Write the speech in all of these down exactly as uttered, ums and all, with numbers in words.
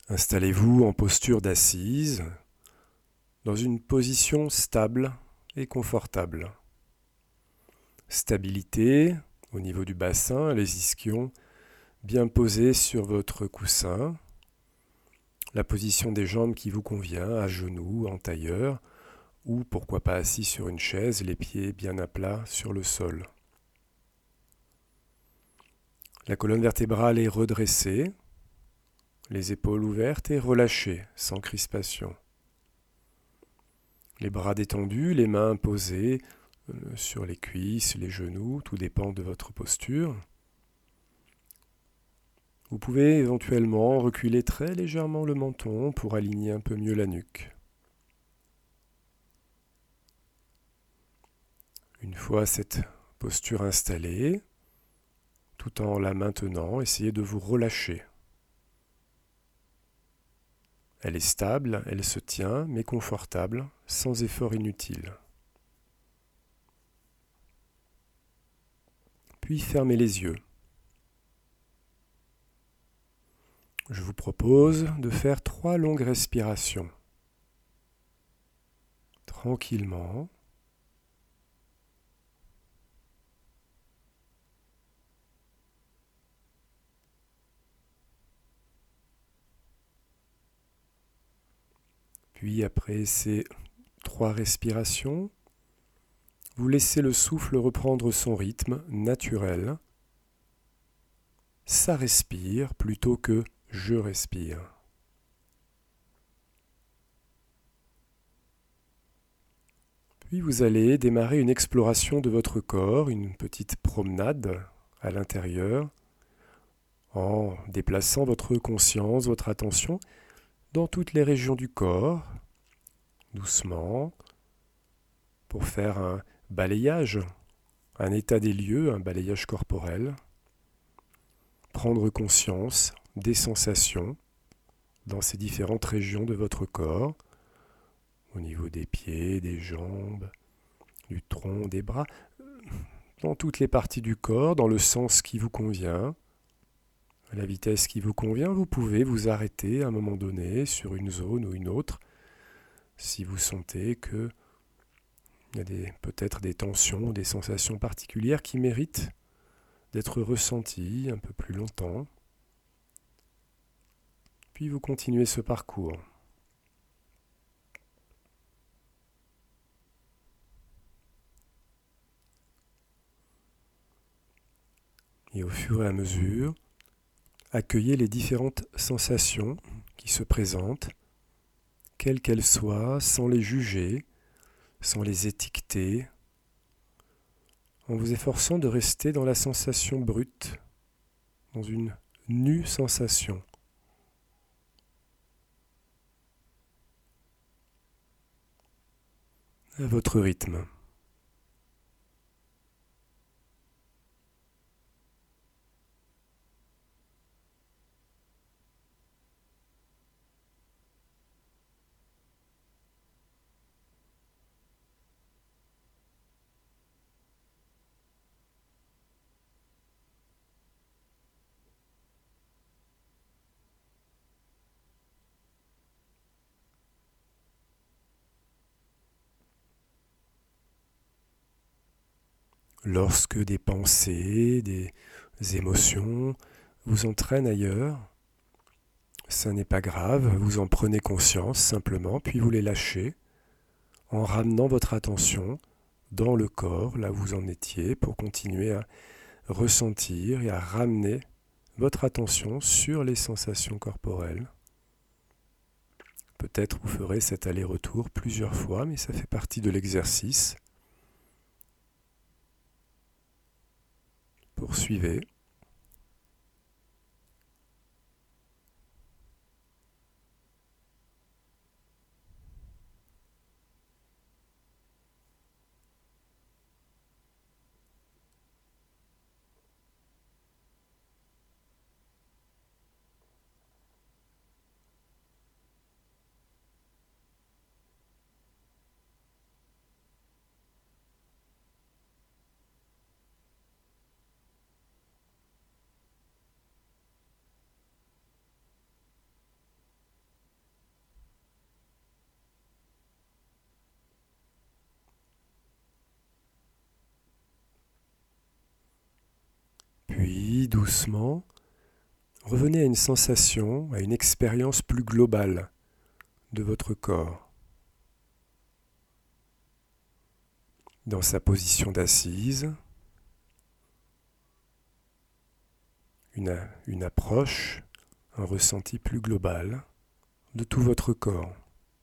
Installez-vous en posture d'assise, dans une position stable et confortable. Stabilité au niveau du bassin, les ischions bien posés sur votre coussin. La position des jambes qui vous convient, à genoux, en tailleur, ou pourquoi pas assis sur une chaise, les pieds bien à plat sur le sol. La colonne vertébrale est redressée, les épaules ouvertes et relâchées, sans crispation. Les bras détendus, les mains posées euh, sur les cuisses, les genoux, tout dépend de votre posture. Vous pouvez éventuellement reculer très légèrement le menton pour aligner un peu mieux la nuque. Une fois cette posture installée, tout en la maintenant, essayez de vous relâcher. Elle est stable, elle se tient, mais confortable, sans effort inutile. Puis fermez les yeux. Je vous propose de faire trois longues respirations. Tranquillement. Puis après ces trois respirations, vous laissez le souffle reprendre son rythme naturel. Ça respire plutôt que je respire. Puis vous allez démarrer une exploration de votre corps, une petite promenade à l'intérieur, en déplaçant votre conscience, votre attention dans toutes les régions du corps, doucement, pour faire un balayage, un état des lieux, un balayage corporel. Prendre conscience des sensations dans ces différentes régions de votre corps, au niveau des pieds, des jambes, du tronc, des bras, dans toutes les parties du corps, dans le sens qui vous convient, à la vitesse qui vous convient. Vous pouvez vous arrêter à un moment donné sur une zone ou une autre si vous sentez que il y a des, peut-être des tensions, des sensations particulières qui méritent d'être ressenties un peu plus longtemps. Puis vous continuez ce parcours. Et au fur et à mesure, accueillez les différentes sensations qui se présentent, quelles qu'elles soient, sans les juger, sans les étiqueter, en vous efforçant de rester dans la sensation brute, dans une nue sensation. À votre rythme. Lorsque des pensées, des émotions vous entraînent ailleurs, ça n'est pas grave, vous en prenez conscience simplement, puis vous les lâchez en ramenant votre attention dans le corps, là où vous en étiez, pour continuer à ressentir et à ramener votre attention sur les sensations corporelles. Peut-être vous ferez cet aller-retour plusieurs fois, mais ça fait partie de l'exercice. Poursuivez. Puis, doucement, revenez à une sensation, à une expérience plus globale de votre corps. Dans sa position d'assise, une, une approche, un ressenti plus global de tout votre corps.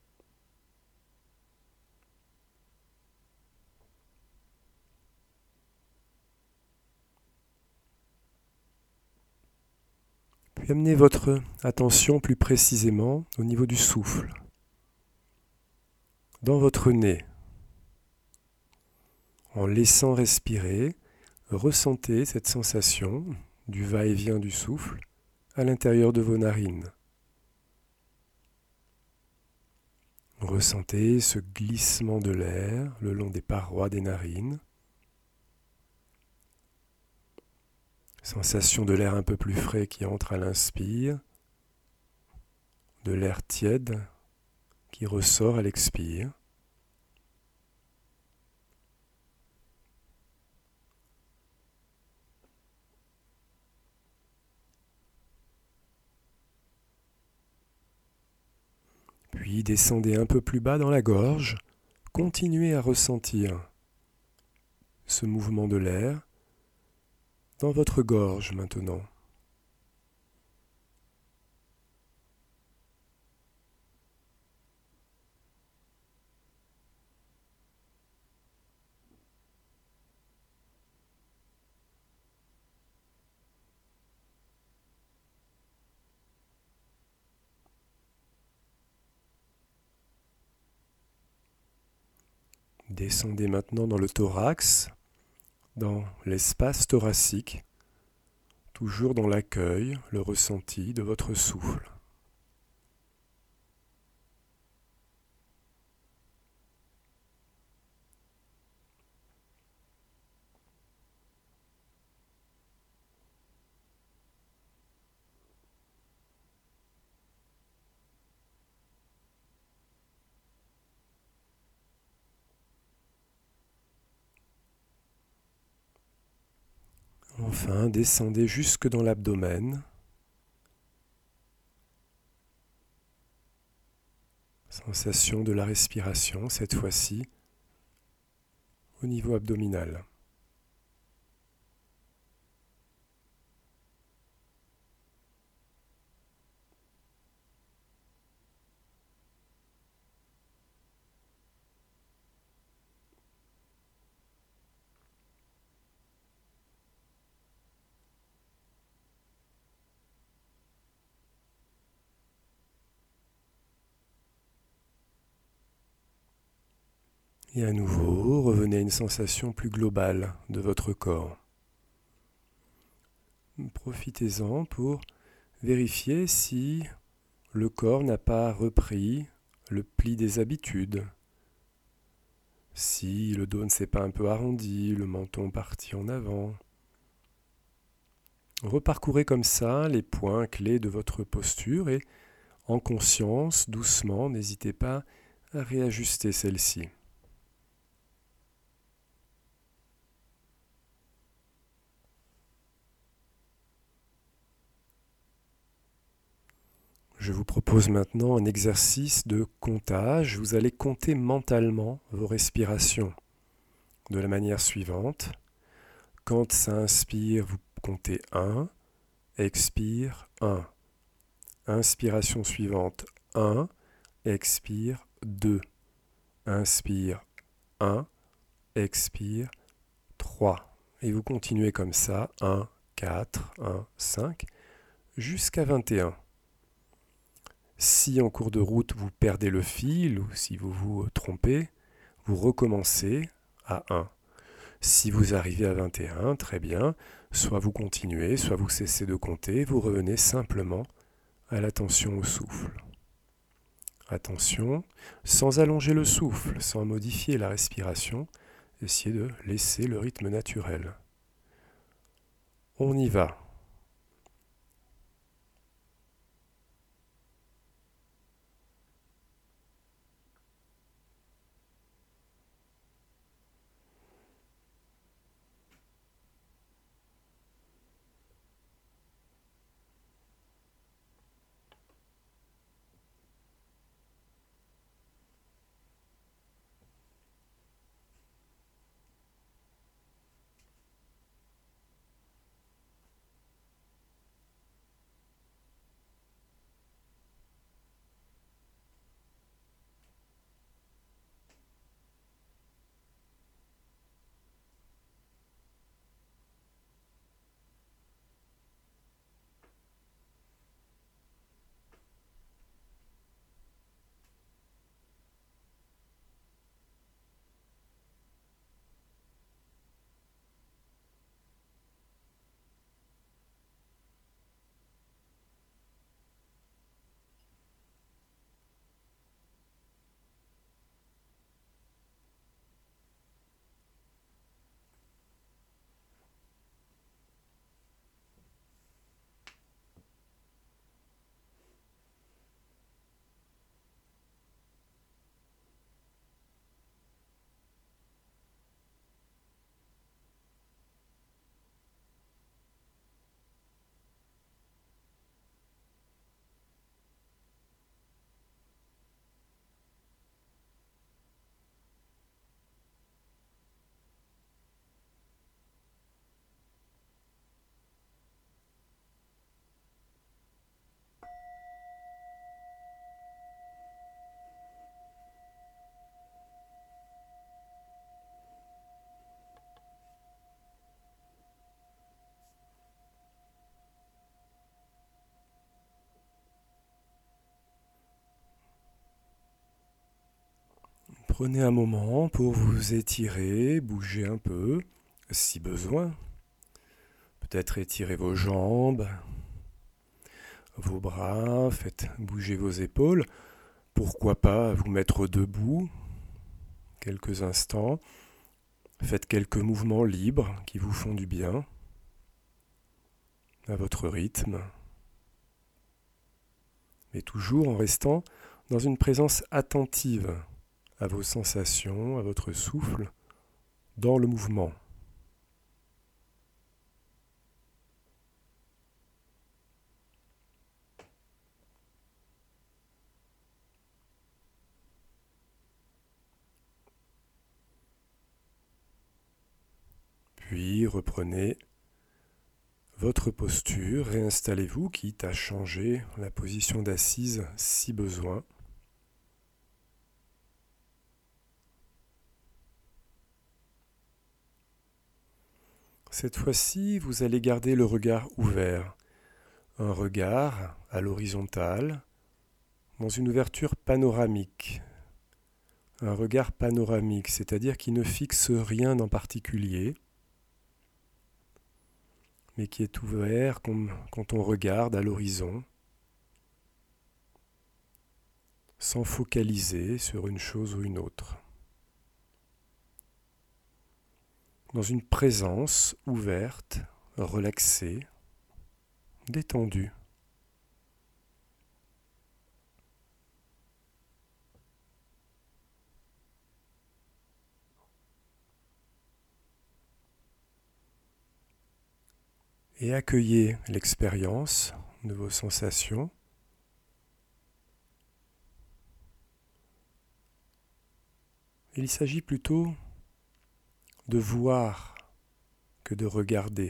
Puis amenez votre attention plus précisément au niveau du souffle. Dans votre nez, en laissant respirer, ressentez cette sensation du va-et-vient du souffle à l'intérieur de vos narines. Ressentez ce glissement de l'air le long des parois des narines. Sensation de l'air un peu plus frais qui entre à l'inspire, de l'air tiède qui ressort à l'expire. Puis descendez un peu plus bas dans la gorge, continuez à ressentir ce mouvement de l'air dans votre gorge maintenant. Descendez maintenant dans le thorax, dans l'espace thoracique, toujours dans l'accueil, le ressenti de votre souffle. Enfin, descendez jusque dans l'abdomen. Sensation de la respiration, cette fois-ci, au niveau abdominal. Et à nouveau, revenez à une sensation plus globale de votre corps. Profitez-en pour vérifier si le corps n'a pas repris le pli des habitudes, si le dos ne s'est pas un peu arrondi, le menton parti en avant. Reparcourez comme ça les points clés de votre posture et en conscience, doucement, n'hésitez pas à réajuster celle-ci. Je vous propose maintenant un exercice de comptage. Vous allez compter mentalement vos respirations de la manière suivante. Quand ça inspire, vous comptez un, expire un. Inspiration suivante un, expire deux. Inspire un, expire trois. Et vous continuez comme ça, un, quatre, un, cinq, jusqu'à vingt et un. Si en cours de route vous perdez le fil ou si vous vous trompez, vous recommencez à un. Si vous arrivez à vingt et un, très bien, soit vous continuez, soit vous cessez de compter, vous revenez simplement à l'attention au souffle. Attention, sans allonger le souffle, sans modifier la respiration, essayez de laisser le rythme naturel. On y va. Prenez un moment pour vous étirer, bouger un peu, si besoin. Peut-être étirer vos jambes, vos bras, faites bouger vos épaules. Pourquoi pas vous mettre debout quelques instants. Faites quelques mouvements libres qui vous font du bien, à votre rythme. Mais toujours en restant dans une présence attentive à vos sensations, à votre souffle, dans le mouvement. Puis reprenez votre posture, réinstallez-vous, quitte à changer la position d'assise si besoin. Cette fois-ci, vous allez garder le regard ouvert, un regard à l'horizontale, dans une ouverture panoramique. Un regard panoramique, c'est-à-dire qui ne fixe rien en particulier, mais qui est ouvert comme quand on regarde à l'horizon, sans focaliser sur une chose ou une autre. Dans une présence ouverte, relaxée, détendue. Et accueillez l'expérience de vos sensations. Il s'agit plutôt de voir que de regarder.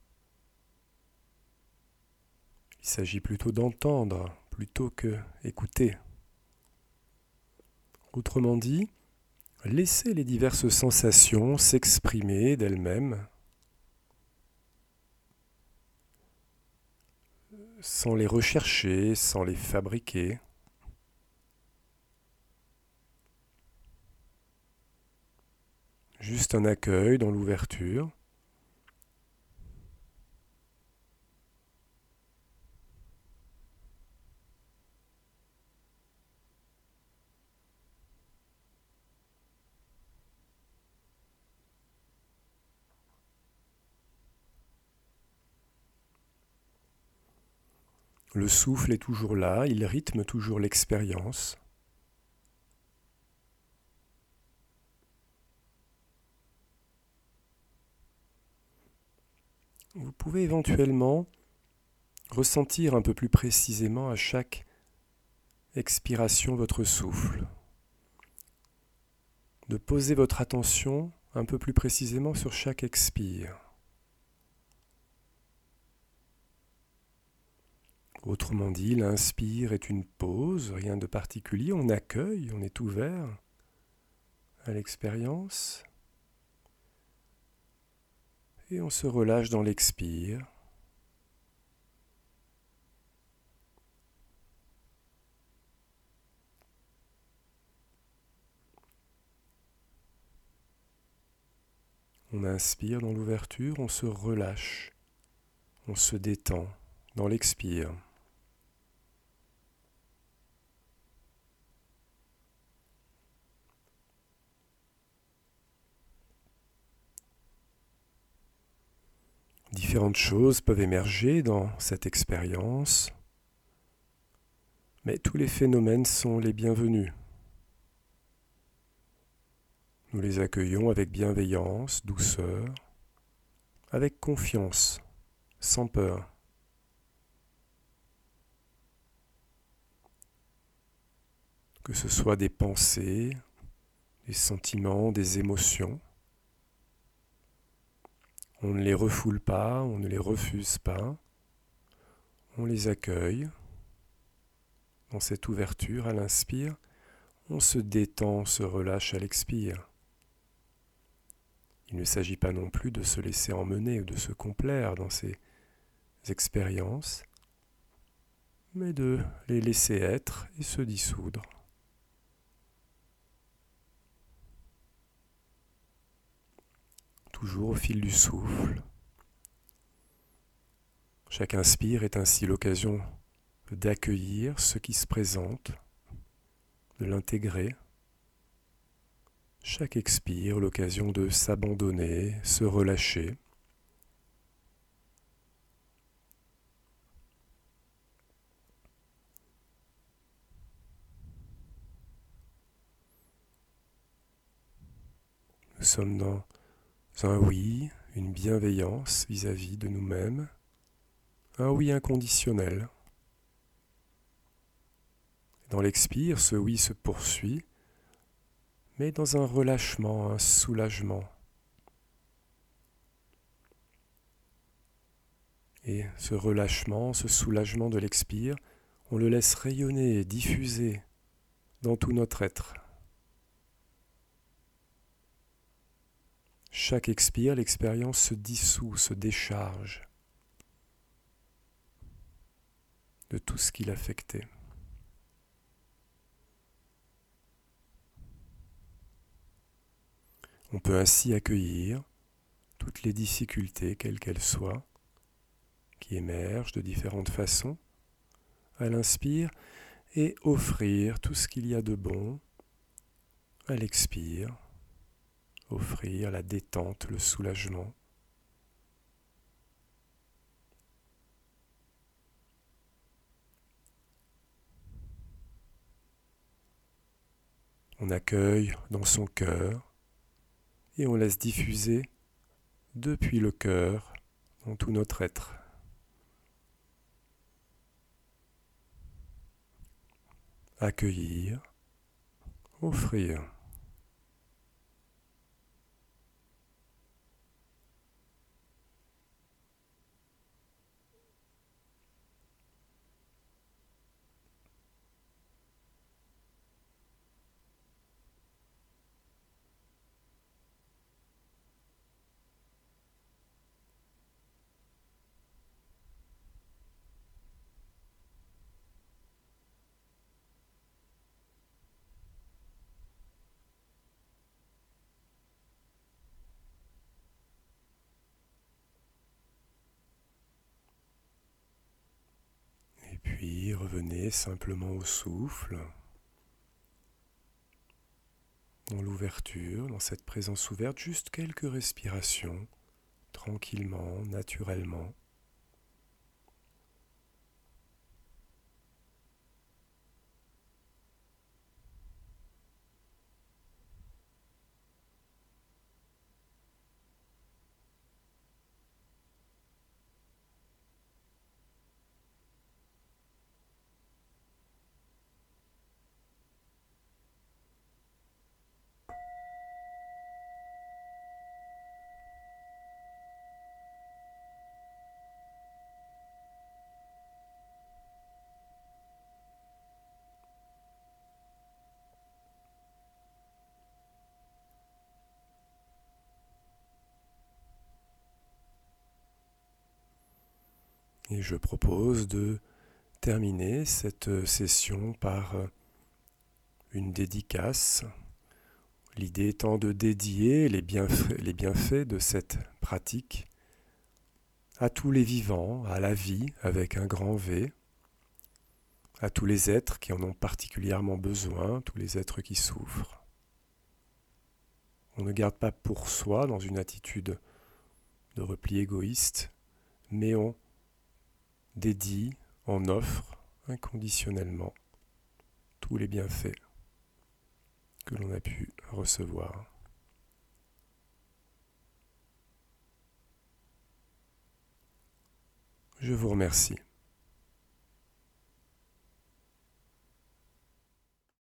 Il s'agit plutôt d'entendre plutôt que écouter. Autrement dit, laissez les diverses sensations s'exprimer d'elles-mêmes sans les rechercher, sans les fabriquer. Juste un accueil dans l'ouverture. Le souffle est toujours là, il rythme toujours l'expérience. Vous pouvez éventuellement ressentir un peu plus précisément à chaque expiration votre souffle. De poser votre attention un peu plus précisément sur chaque expire. Autrement dit, l'inspire est une pause, rien de particulier, on accueille, on est ouvert à l'expérience. Et on se relâche dans l'expire. On inspire dans l'ouverture, on se relâche, on se détend dans l'expire. Différentes choses peuvent émerger dans cette expérience, mais tous les phénomènes sont les bienvenus. Nous les accueillons avec bienveillance, douceur, avec confiance, sans peur. Que ce soit des pensées, des sentiments, des émotions, on ne les refoule pas, on ne les refuse pas, on les accueille. Dans cette ouverture à l'inspire, on se détend, on se relâche à l'expire. Il ne s'agit pas non plus de se laisser emmener ou de se complaire dans ces expériences, mais de les laisser être et se dissoudre. toujours au fil du souffle. Chaque inspire est ainsi l'occasion d'accueillir ce qui se présente, de l'intégrer. Chaque expire, l'occasion de s'abandonner, se relâcher. Nous sommes dans un oui, une bienveillance vis-à-vis de nous-mêmes, un oui inconditionnel. Dans l'expire, ce oui se poursuit, mais dans un relâchement, un soulagement. Et ce relâchement, ce soulagement de l'expire, on le laisse rayonner, diffuser dans tout notre être. Chaque expire, l'expérience se dissout, se décharge de tout ce qui l'affectait. On peut ainsi accueillir toutes les difficultés, quelles qu'elles soient, qui émergent de différentes façons à l'inspire et offrir tout ce qu'il y a de bon à l'expire, offrir la détente, le soulagement. On accueille dans son cœur et on laisse diffuser depuis le cœur dans tout notre être. Accueillir, offrir. Et puis revenez simplement au souffle, dans l'ouverture, dans cette présence ouverte, juste quelques respirations, tranquillement, naturellement. Et je propose de terminer cette session par une dédicace. L'idée étant de dédier les bienfaits, les bienfaits de cette pratique à tous les vivants, à la vie avec un grand V, à tous les êtres qui en ont particulièrement besoin, tous les êtres qui souffrent. On ne garde pas pour soi dans une attitude de repli égoïste, mais on dédie, on offre inconditionnellement tous les bienfaits que l'on a pu recevoir. Je vous remercie.